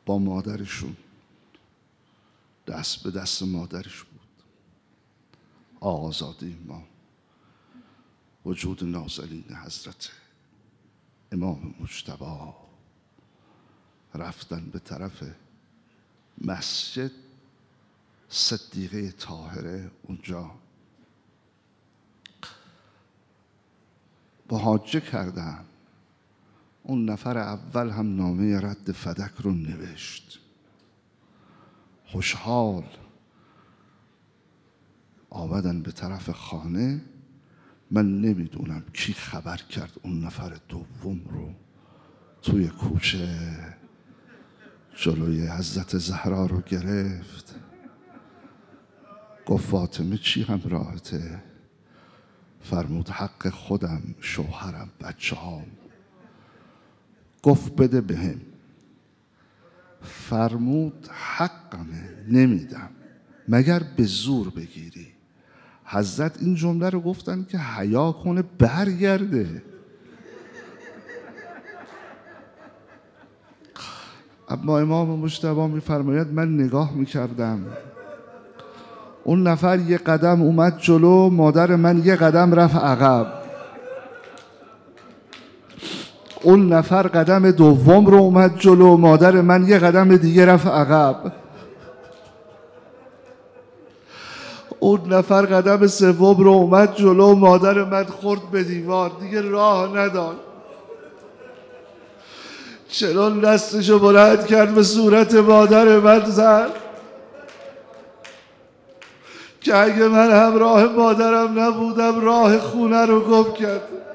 با مادرشون دست به دست مادرش بود. آقازاده ما، وجود نازنین حضرت امام مجتبی رفتن به طرف مسجد صدیقه طاهره. اونجا محاجه کردن. اون نفر اول هم نامه رد فدک رو نوشت، خوشحال آمدن به طرف خانه. من نمیدونم کی خبر کرد اون نفر دوم رو توی کوچه جلوی حضرت زهرا رو گرفت، گفت فاطمه چی همراهته؟ فرمود حق خودم، شوهرم، بچه هام. گفت بده بهم. فرمود حقمه، نمیدم مگر به زور بگیری. حضرت این جمله رو گفتن که حیا کنه برگرده. اما امام مجتبی میفرماید من نگاه میکردم، اون نفر یه قدم اومد جلو، مادر من یه قدم رفت عقب. اون نفر قدم دوم رو اومد جلو، مادر من یه قدم دیگه رفت عقب. اون نفر قدم سوم رو اومد جلو، مادر من خورد به دیوار، دیگه راه نداد. چنان دستشو بلند کرد به صورت مادر من زد که اگه من همراه مادرم نبودم راه خونه رو گم کرد.